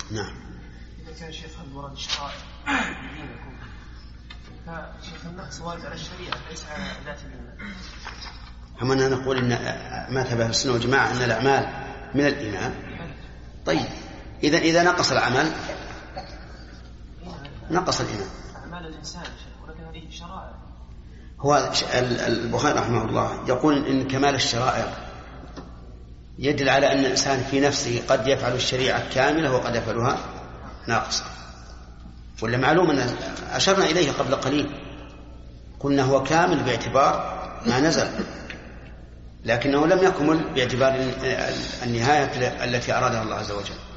نعم. إذا كان شيخ المراد الشرائع فشيخ النقص وارد على الشريعة ليس على ذات الإيمان. أما أنا نقول إن ما ثبت في السنة والجماعة أن الأعمال من الإيمان. طيب إذا نقص العمل نقص الإيمان. أعمال الإنسان ولكن هذه شرائع. هو البخاري رحمه الله يقول إن كمال الشرائع يدل على أن الإنسان في نفسه قد يفعل الشريعة كاملة وقد يفعلها ناقصة. ولا معلوم أن أشرنا إليه قبل قليل قلنا هو كامل باعتبار ما نزل، لكنه لم يكمل باعتبار النهاية التي أرادها الله عز وجل.